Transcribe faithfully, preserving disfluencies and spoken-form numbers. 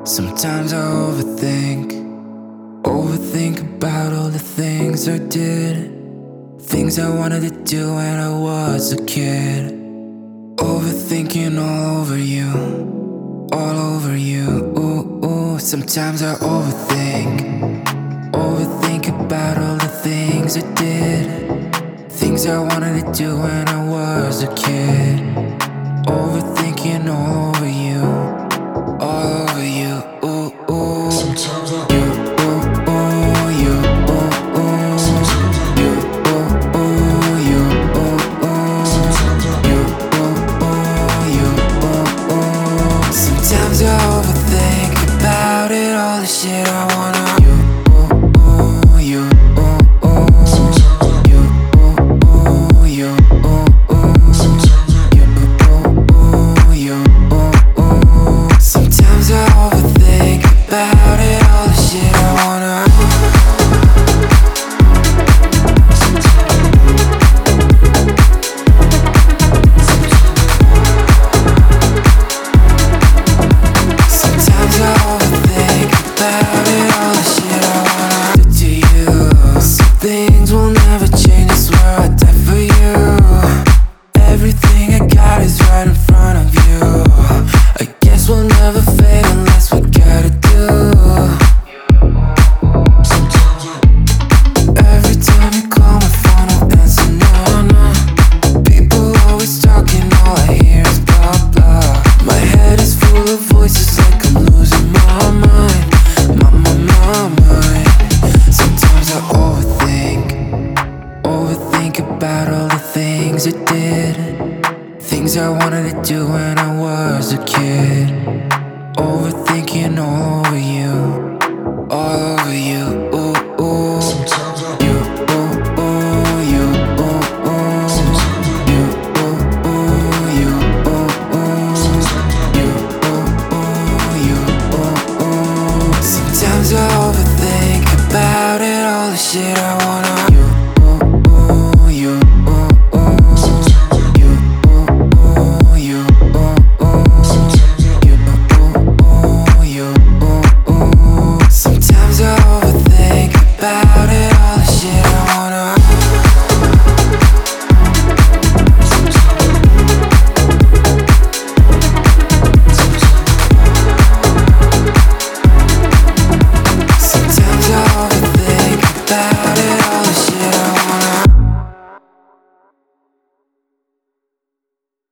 Sometimes I overthink, overthink about all the things I did, things I wanted to do when I was a kid. Overthinking all over you, all over you. Ooh, ooh. Sometimes I overthink, overthink about all the things I did, things I wanted to do when I was a kid. Overthinking all over you, all over you. Ooh, ooh. Sometimes I You, ooh, ooh, you, ooh, ooh. Sometimes I You, ooh, ooh, you, ooh, ooh. Sometimes I You, ooh, ooh, you, ooh, ooh. Sometimes I overthink about it, all the shit I wanna. You, ooh, ooh, you, ooh, ooh. Sometimes I You, ooh, ooh, you, ooh, ooh. Sometimes I You, ooh, ooh, you, ooh, ooh. Sometimes I overthink about it, all the shit I wanna. Sometimes I overthink about it, all the shit I wanna do to you. Some things will never change, I swear I'd die for you. Everything I got is right in front of you. I guess we'll never fade unless we gotta do. Sometimes I Every time you call my phone, I'll answer no, no. People always talking, all I hear is blah, blah. My head is full of voices like I'm losing my mind, my, my, my mind. Sometimes I overthink, overthink about all the things I did, things I wanted to do when I was a kid. Overthinking all over you.